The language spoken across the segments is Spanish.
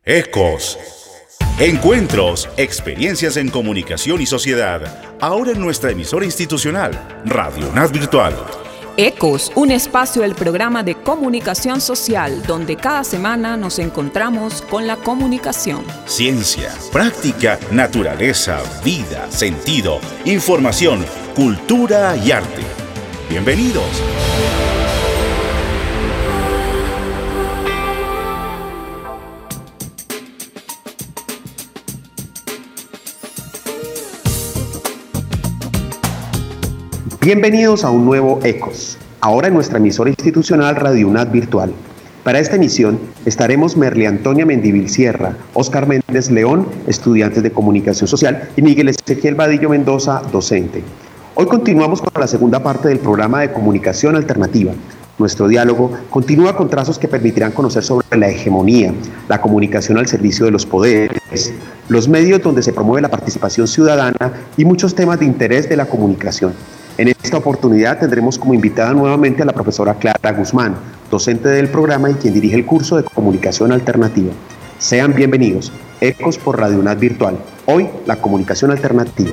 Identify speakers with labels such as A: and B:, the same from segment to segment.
A: Ecos. Encuentros, experiencias en comunicación y sociedad. Ahora en nuestra emisora institucional, Radio UNAD Virtual.
B: Ecos, un espacio del programa de comunicación social, donde cada semana nos encontramos con la comunicación.
A: Ciencia, práctica, naturaleza, vida, sentido, información, cultura y arte. Bienvenidos.
C: Bienvenidos a un nuevo Ecos, ahora en nuestra emisora institucional Radio UNAD Virtual. Para esta emisión estaremos Merly Antonia Mendívil Sierra, Óscar Méndez León, estudiantes de Comunicación Social, y Miguel Ezequiel Vadillo Mendoza, docente. Hoy continuamos con la segunda parte del programa de Comunicación Alternativa. Nuestro diálogo continúa con trazos que permitirán conocer sobre la hegemonía, la comunicación al servicio de los poderes, los medios donde se promueve la participación ciudadana y muchos temas de interés de la comunicación. En esta oportunidad tendremos como invitada nuevamente a la profesora Clara Guzmán, docente del programa y quien dirige el curso de Comunicación Alternativa. Sean bienvenidos. Ecos por Radio UNAD Virtual. Hoy, la comunicación alternativa.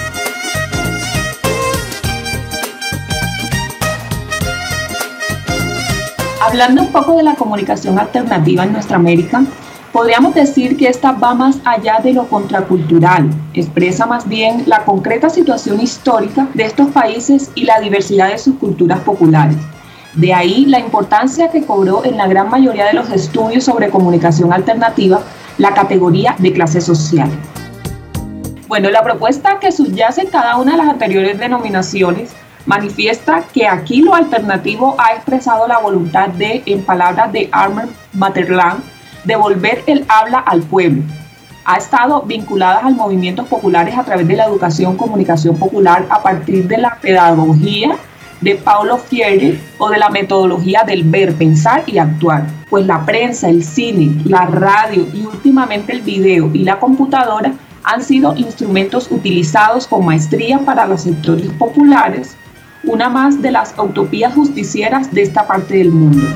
D: Hablando un poco de la comunicación alternativa en nuestra América, podríamos decir que esta va más allá de lo contracultural, expresa más bien la concreta situación histórica de estos países y la diversidad de sus culturas populares. De ahí la importancia que cobró en la gran mayoría de los estudios sobre comunicación alternativa la categoría de clase social. Bueno, la propuesta que subyace en cada una de las anteriores denominaciones manifiesta que aquí lo alternativo ha expresado la voluntad de, en palabras de Armand Materland, devolver el habla al pueblo. Ha estado vinculada al movimientos populares a través de la educación, comunicación popular a partir de la pedagogía de Paulo Freire o de la metodología del ver, pensar y actuar. Pues la prensa, el cine, la radio y últimamente el video y la computadora han sido instrumentos utilizados con maestría para los sectores populares, una más de las utopías justicieras de esta parte del mundo.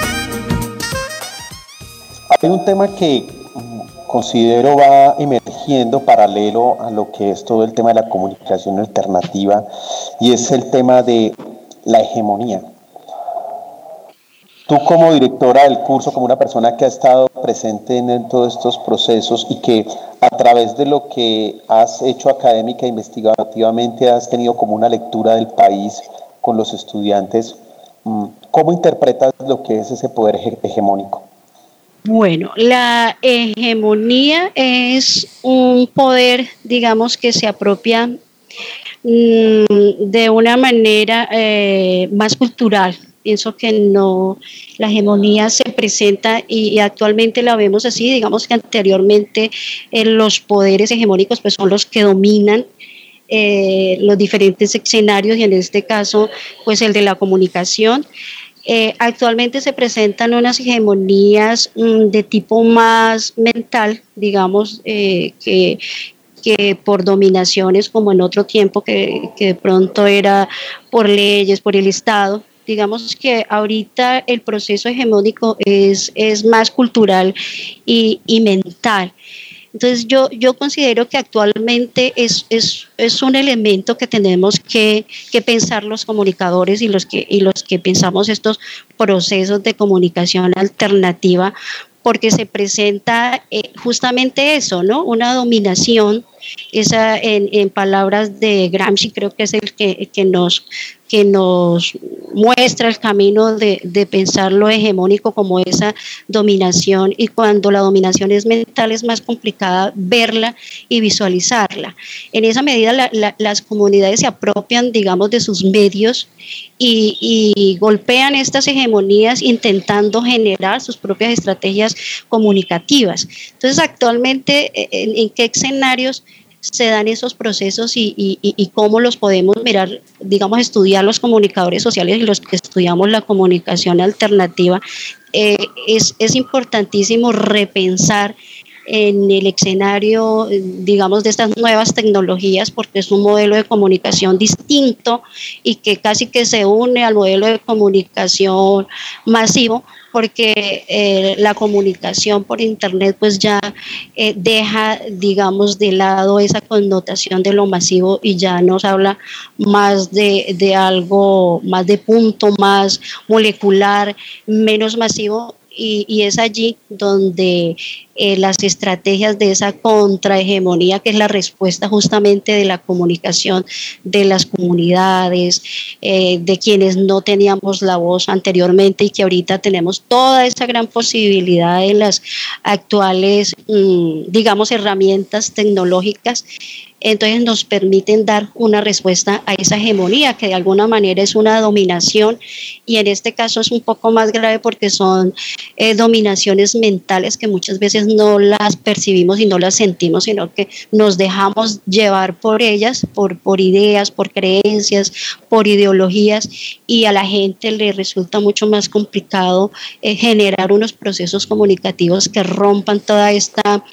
E: Hay un tema que considero va emergiendo paralelo a lo que es todo el tema de la comunicación alternativa y es el tema de la hegemonía. Tú como directora del curso, como una persona que ha estado presente en todos estos procesos y que a través de lo que has hecho académica e investigativamente has tenido como una lectura del país con los estudiantes, ¿cómo interpretas lo que es ese poder hegemónico?
F: Bueno, la hegemonía es un poder, digamos, que se apropia de una manera más cultural. Pienso que no, la hegemonía se presenta y actualmente la vemos así, digamos que anteriormente los poderes hegemónicos pues son los que dominan los diferentes escenarios y en este caso pues el de la comunicación. Actualmente se presentan unas hegemonías de tipo más mental, digamos, que por dominaciones como en otro tiempo que de pronto era por leyes, por el Estado. Digamos que ahorita el proceso hegemónico es más cultural y mental. Entonces yo considero que actualmente es un elemento que tenemos que pensar los comunicadores y los que pensamos estos procesos de comunicación alternativa, porque se presenta justamente eso, ¿no? Una dominación, esa en palabras de Gramsci, creo que es el que nos muestra el camino de pensar lo hegemónico como esa dominación, y cuando la dominación es mental es más complicada verla y visualizarla. En esa medida las comunidades se apropian, digamos, de sus medios y golpean estas hegemonías intentando generar sus propias estrategias comunicativas. Entonces, actualmente, ¿en qué escenarios se dan esos procesos y cómo los podemos mirar, digamos, estudiar los comunicadores sociales y los que estudiamos la comunicación alternativa? Es importantísimo repensar en el escenario, digamos, de estas nuevas tecnologías, porque es un modelo de comunicación distinto y que casi que se une al modelo de comunicación masivo, porque la comunicación por internet pues ya deja, digamos, de lado esa connotación de lo masivo y ya nos habla más de algo más de punto, más molecular, menos masivo. Y es allí donde las estrategias de esa contrahegemonía, que es la respuesta justamente de la comunicación de las comunidades, de quienes no teníamos la voz anteriormente y que ahorita tenemos toda esa gran posibilidad en las actuales, digamos, herramientas tecnológicas, entonces nos permiten dar una respuesta a esa hegemonía que de alguna manera es una dominación, y en este caso es un poco más grave porque son dominaciones mentales que muchas veces no las percibimos y no las sentimos, sino que nos dejamos llevar por ellas, por ideas, por creencias, por ideologías, y a la gente le resulta mucho más complicado generar unos procesos comunicativos que rompan toda esta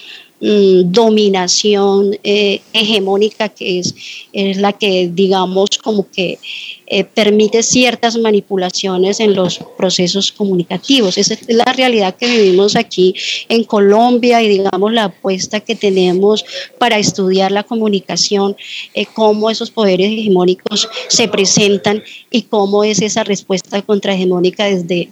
F: dominación hegemónica que es la que, digamos, como que permite ciertas manipulaciones en los procesos comunicativos. Esa es la realidad que vivimos aquí en Colombia y, digamos, la apuesta que tenemos para estudiar la comunicación, cómo esos poderes hegemónicos se presentan y cómo es esa respuesta contrahegemónica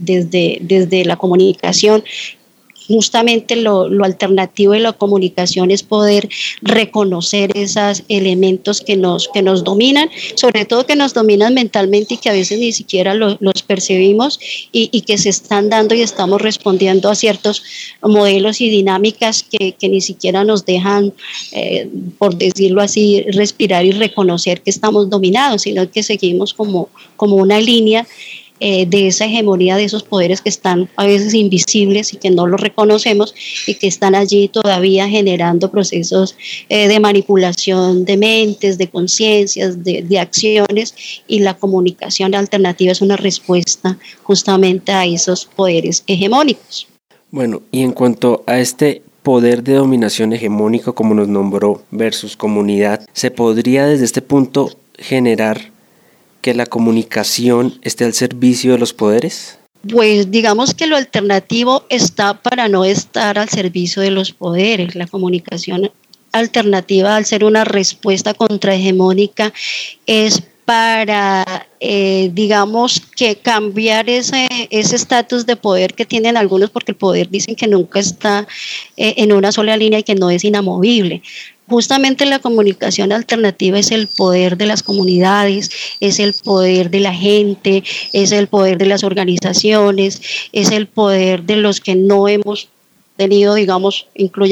F: desde la comunicación. Justamente lo alternativo de la comunicación es poder reconocer esos elementos que nos dominan, sobre todo que nos dominan mentalmente y que a veces ni siquiera los percibimos y que se están dando y estamos respondiendo a ciertos modelos y dinámicas que ni siquiera nos dejan, por decirlo así, respirar y reconocer que estamos dominados, sino que seguimos como una línea de esa hegemonía de esos poderes que están a veces invisibles y que no los reconocemos y que están allí todavía generando procesos de manipulación de mentes, de conciencias, de acciones, y la comunicación alternativa es una respuesta justamente a esos poderes hegemónicos.
G: Bueno, y en cuanto a este poder de dominación hegemónico, como nos nombró, versus comunidad, ¿se podría desde este punto generar que la comunicación esté al servicio de los poderes?
F: Pues digamos que lo alternativo está para no estar al servicio de los poderes. La comunicación alternativa, al ser una respuesta contrahegemónica, es para, digamos, que cambiar ese estatus de poder que tienen algunos, porque el poder dicen que nunca está en una sola línea y que no es inamovible. Justamente la comunicación alternativa es el poder de las comunidades, es el poder de la gente, es el poder de las organizaciones, es el poder de los que no hemos tenido, digamos,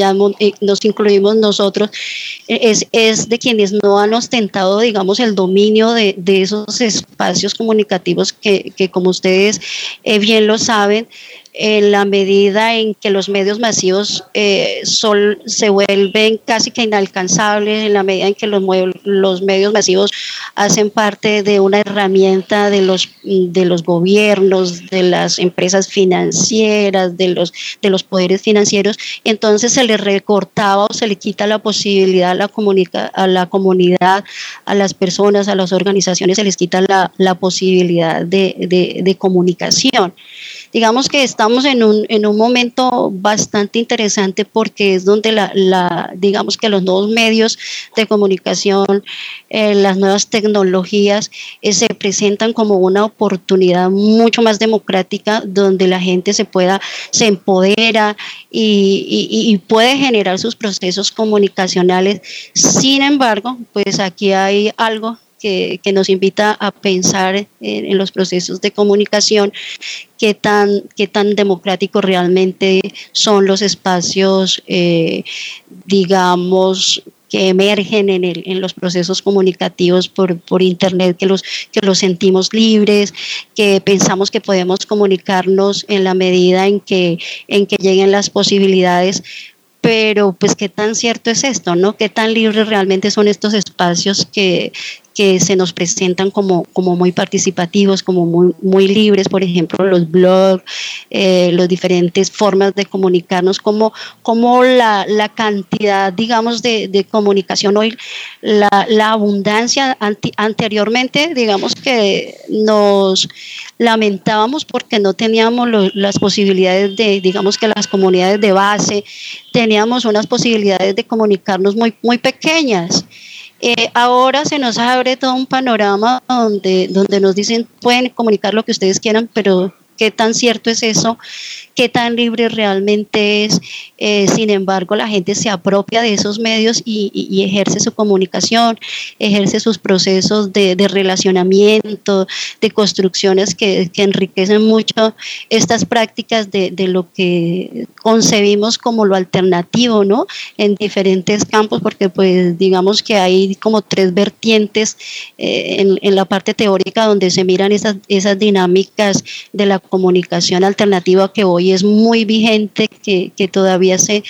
F: nos incluimos nosotros, es de quienes no han ostentado, digamos, el dominio de esos espacios comunicativos que como ustedes bien lo saben, en la medida en que los medios masivos se vuelven casi que inalcanzables, en la medida en que los medios masivos hacen parte de una herramienta de los gobiernos, de las empresas financieras, de los poderes financieros, entonces se le recortaba o se le quita la posibilidad a la comunidad, a las personas, a las organizaciones, se les quita la posibilidad de comunicación. Digamos que estamos en un momento bastante interesante porque es donde digamos que los nuevos medios de comunicación, las nuevas tecnologías se presentan como una oportunidad mucho más democrática donde la gente se empodera y puede generar sus procesos comunicacionales. Sin embargo, pues aquí hay algo que nos invita a pensar en los procesos de comunicación, qué tan democráticos realmente son los espacios, digamos, que emergen en los procesos comunicativos por internet, que los sentimos libres, que pensamos que podemos comunicarnos en la medida en que lleguen las posibilidades. Pero pues qué tan cierto es esto, ¿no? Qué tan libres realmente son estos espacios que que se nos presentan como muy participativos, como muy libres, por ejemplo, los blogs, las diferentes formas de comunicarnos, como la cantidad, digamos, de comunicación hoy, la abundancia. Anteriormente, digamos que nos lamentábamos porque no teníamos las posibilidades de, digamos que las comunidades de base, teníamos unas posibilidades de comunicarnos muy pequeñas. Ahora se nos abre todo un panorama donde nos dicen pueden comunicar lo que ustedes quieran, pero ¿qué tan cierto es eso? ¿Qué tan libre realmente es? Sin embargo, la gente se apropia de esos medios y ejerce su comunicación, ejerce sus procesos de relacionamiento, de construcciones que enriquecen mucho estas prácticas de lo que concebimos como lo alternativo, ¿no? En diferentes campos, porque pues digamos que hay como 3 vertientes en la parte teórica donde se miran esas dinámicas de la comunicación alternativa que hoy es muy vigente, que todavía se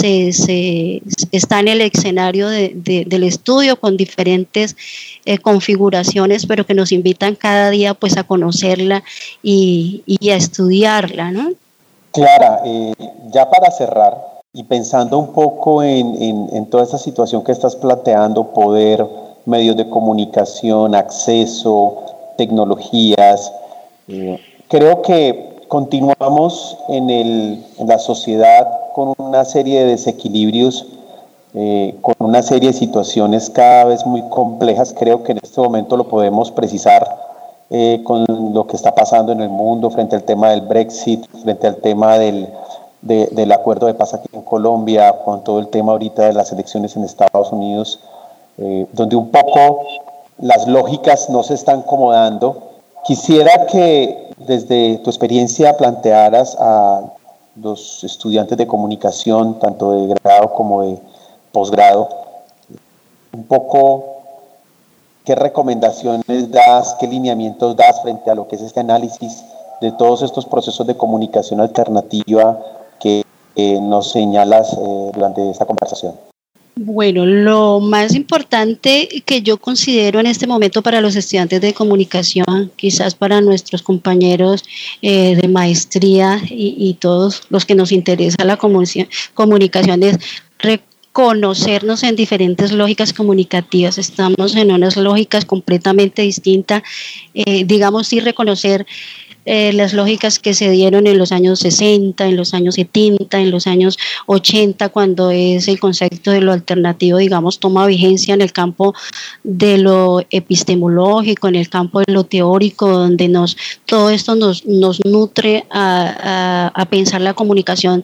F: está en el escenario del estudio con diferentes configuraciones, pero que nos invitan cada día pues a conocerla y a estudiarla, ¿no?
E: Clara, ya para cerrar y pensando un poco en toda esta situación que estás planteando, poder, medios de comunicación, acceso, tecnologías, creo que continuamos en la sociedad con una serie de desequilibrios, con una serie de situaciones cada vez muy complejas. Creo que en este momento lo podemos precisar con lo que está pasando en el mundo frente al tema del Brexit, frente al tema del acuerdo de paz aquí en Colombia, con todo el tema ahorita de las elecciones en Estados Unidos, donde un poco las lógicas no se están acomodando. Quisiera que desde tu experiencia plantearas a los estudiantes de comunicación, tanto de grado como de posgrado, un poco qué recomendaciones das, qué lineamientos das frente a lo que es este análisis de todos estos procesos de comunicación alternativa que nos señalas durante esta conversación.
F: Bueno, lo más importante que yo considero en este momento para los estudiantes de comunicación, quizás para nuestros compañeros de maestría y todos los que nos interesa la comunicación, es reconocernos en diferentes lógicas comunicativas. Estamos en unas lógicas completamente distintas, digamos, sí reconocer las lógicas que se dieron en los años 60, en los años 70, en los años 80, cuando es el concepto de lo alternativo, digamos, toma vigencia en el campo de lo epistemológico, en el campo de lo teórico, donde todo esto nos nutre a pensar la comunicación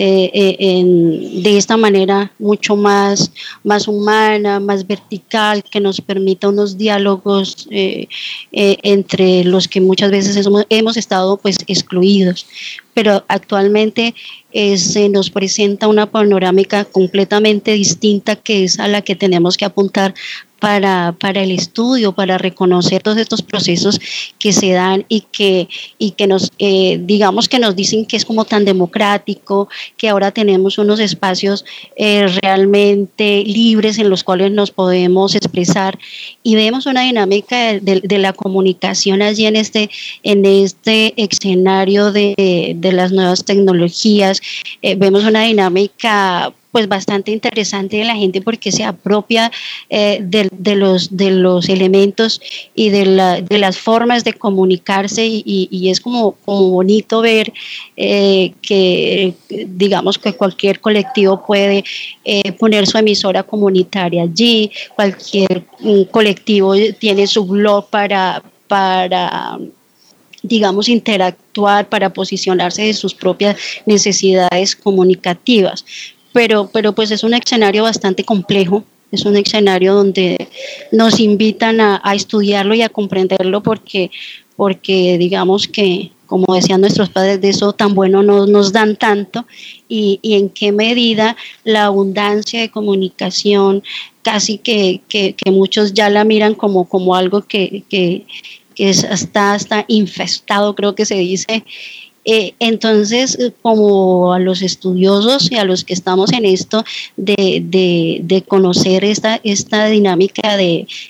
F: de esta manera mucho más humana, más vertical, que nos permita unos diálogos entre los que muchas veces hemos estado pues excluidos, pero actualmente se nos presenta una panorámica completamente distinta, que es a la que tenemos que apuntar para el estudio, para reconocer todos estos procesos que se dan y que nos, digamos que nos dicen que es como tan democrático, que ahora tenemos unos espacios realmente libres en los cuales nos podemos expresar, y vemos una dinámica de la comunicación allí en este escenario de las nuevas tecnologías. Vemos una dinámica pues bastante interesante de la gente, porque se apropia de los elementos y de las formas de comunicarse, y es como bonito ver que digamos que cualquier colectivo puede poner su emisora comunitaria allí, cualquier colectivo tiene su blog para digamos, interactuar, para posicionarse de sus propias necesidades comunicativas. Pero pues es un escenario bastante complejo, es un escenario donde nos invitan a estudiarlo y a comprenderlo, porque digamos que, como decían nuestros padres, de eso tan bueno no nos dan tanto, y en qué medida la abundancia de comunicación casi que muchos ya la miran como algo que está infestado, creo que se dice. Entonces, como a los estudiosos y a los que estamos en esto de conocer esta dinámica de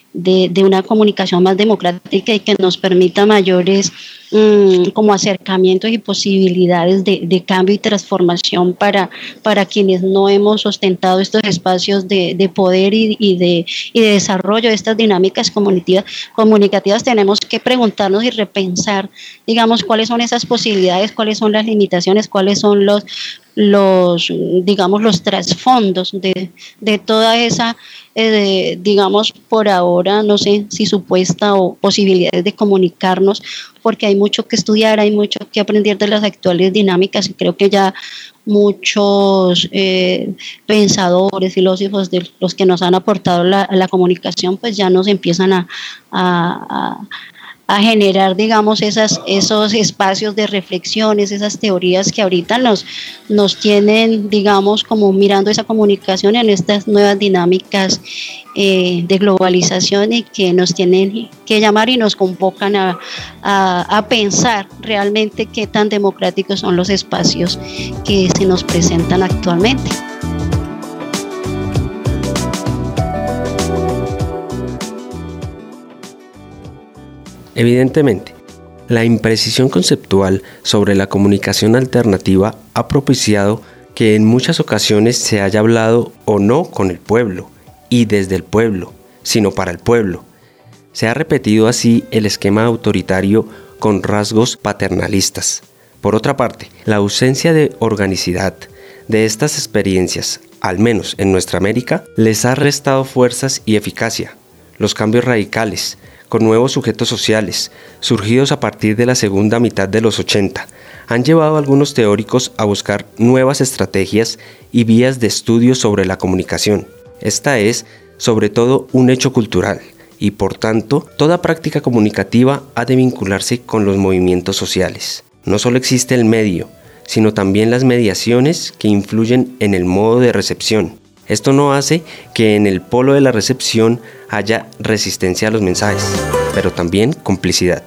F: de una comunicación más democrática y que nos permita mayores como acercamientos y posibilidades de cambio y transformación para quienes no hemos ostentado estos espacios de poder y de desarrollo de estas dinámicas comunicativas. Tenemos que preguntarnos y repensar, digamos, cuáles son esas posibilidades, cuáles son las limitaciones, cuáles son los trasfondos de toda esa, digamos, por ahora, no sé si supuesta o posibilidades de comunicarnos, porque hay mucho que estudiar, hay mucho que aprender de las actuales dinámicas y creo que ya muchos pensadores, filósofos de los que nos han aportado la comunicación, pues ya nos empiezan a generar, digamos, esos espacios de reflexiones, esas teorías que ahorita nos tienen, digamos, como mirando esa comunicación en estas nuevas dinámicas de globalización y que nos tienen que llamar y nos convocan a pensar realmente qué tan democráticos son los espacios que se nos presentan actualmente.
G: Evidentemente, la imprecisión conceptual sobre la comunicación alternativa ha propiciado que en muchas ocasiones se haya hablado o no con el pueblo y desde el pueblo, sino para el pueblo. Se ha repetido así el esquema autoritario con rasgos paternalistas. Por otra parte, la ausencia de organicidad de estas experiencias, al menos en nuestra América, les ha restado fuerzas y eficacia. Los cambios radicales, con nuevos sujetos sociales, surgidos a partir de la segunda mitad de los 80, han llevado a algunos teóricos a buscar nuevas estrategias y vías de estudio sobre la comunicación. Esta es, sobre todo, un hecho cultural, y por tanto, toda práctica comunicativa ha de vincularse con los movimientos sociales. No solo existe el medio, sino también las mediaciones que influyen en el modo de recepción. Esto no hace que en el polo de la recepción haya resistencia a los mensajes, pero también complicidad.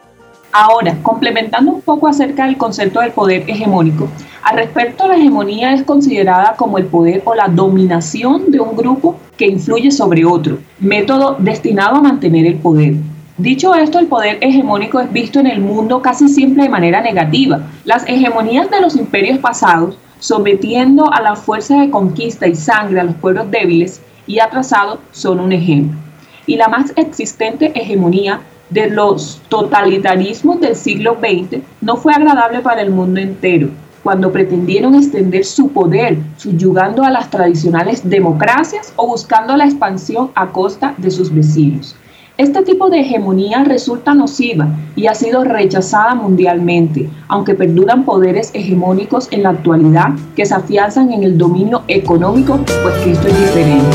D: Ahora, complementando un poco acerca del concepto del poder hegemónico, al respecto, la hegemonía es considerada como el poder o la dominación de un grupo que influye sobre otro, método destinado a mantener el poder. Dicho esto, el poder hegemónico es visto en el mundo casi siempre de manera negativa. Las hegemonías de los imperios pasados, sometiendo a la fuerza de conquista y sangre a los pueblos débiles y atrasados, son un ejemplo. Y la más existente hegemonía de los totalitarismos del siglo XX no fue agradable para el mundo entero, cuando pretendieron extender su poder, subyugando a las tradicionales democracias o buscando la expansión a costa de sus vecinos. Este tipo de hegemonía resulta nociva y ha sido rechazada mundialmente, aunque perduran poderes hegemónicos en la actualidad que se afianzan en el dominio económico, pues que esto es diferente.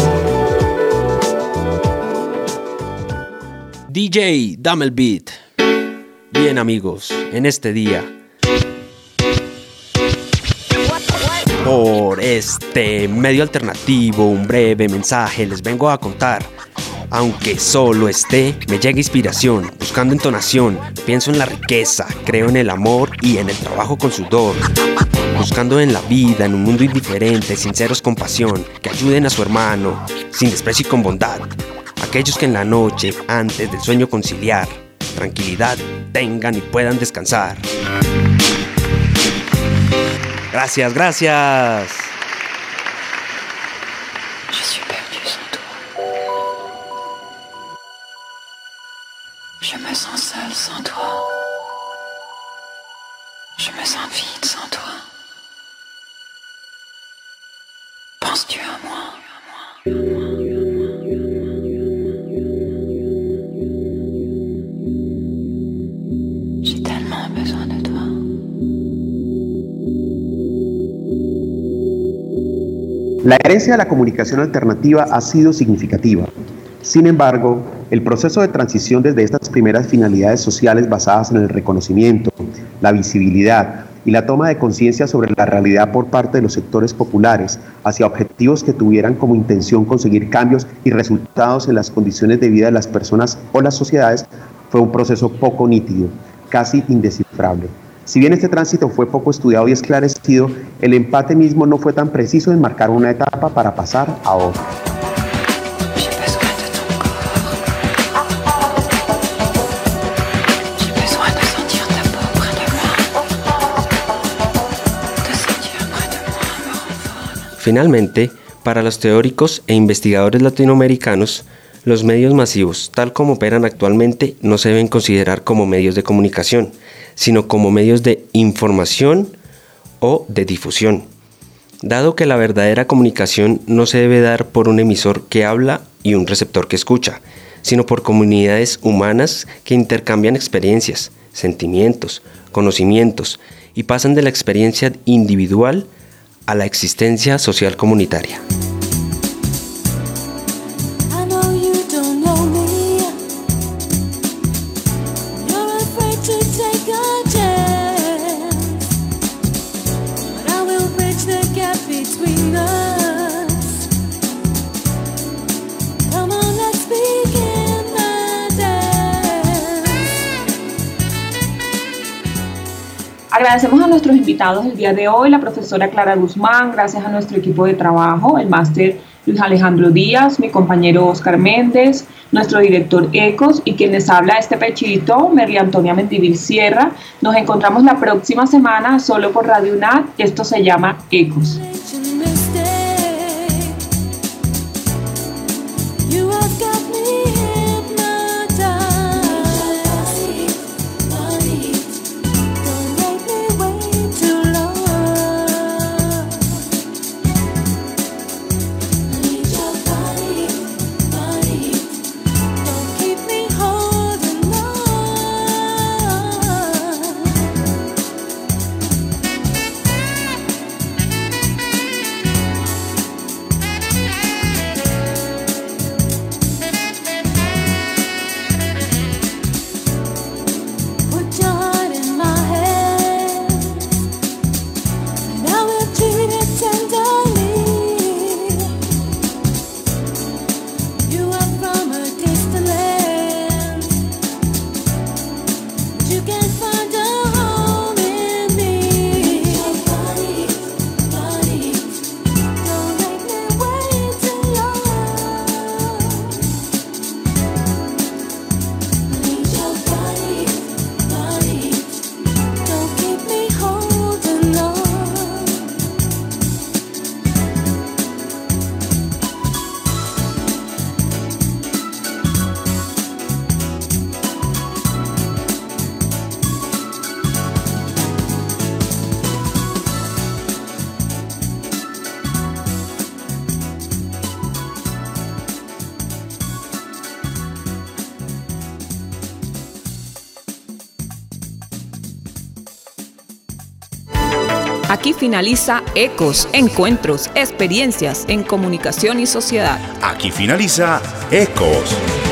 G: DJ, dame el beat. Bien, amigos, en este día, por este medio alternativo, un breve mensaje les vengo a contar. Aunque solo esté, me llega inspiración, buscando entonación, pienso en la riqueza, creo en el amor y en el trabajo con sudor. Buscando en la vida, en un mundo indiferente, sinceros con pasión, que ayuden a su hermano, sin desprecio y con bondad. Aquellos que en la noche, antes del sueño conciliar, tranquilidad tengan y puedan descansar. Gracias, gracias.
H: Je me sens seule sans toi. Je me sens vide sans toi. Penses-tu à moi? J'ai tellement besoin de toi.
C: La herencia de la comunicación alternativa ha sido significativa. Sin embargo, el proceso de transición desde estas primeras finalidades sociales basadas en el reconocimiento, la visibilidad y la toma de conciencia sobre la realidad por parte de los sectores populares hacia objetivos que tuvieran como intención conseguir cambios y resultados en las condiciones de vida de las personas o las sociedades fue un proceso poco nítido, casi indescifrable. Si bien este tránsito fue poco estudiado y esclarecido, el empate mismo no fue tan preciso en marcar una etapa para pasar a otra.
G: Finalmente, para los teóricos e investigadores latinoamericanos, los medios masivos, tal como operan actualmente, no se deben considerar como medios de comunicación, sino como medios de información o de difusión, dado que la verdadera comunicación no se debe dar por un emisor que habla y un receptor que escucha, sino por comunidades humanas que intercambian experiencias, sentimientos, conocimientos y pasan de la experiencia individual a la existencia social comunitaria.
D: Agradecemos a nuestros invitados el día de hoy, la profesora Clara Guzmán, gracias a nuestro equipo de trabajo, el máster Luis Alejandro Díaz, mi compañero Oscar Méndez, nuestro director ECOS y quien les habla este pechito, Merly Antonia Mendivil Sierra. Nos encontramos la próxima semana solo por Radio UNAD. Esto se llama ECOS.
B: Aquí finaliza ECOS, Encuentros, Experiencias en Comunicación y Sociedad.
A: Aquí finaliza ECOS.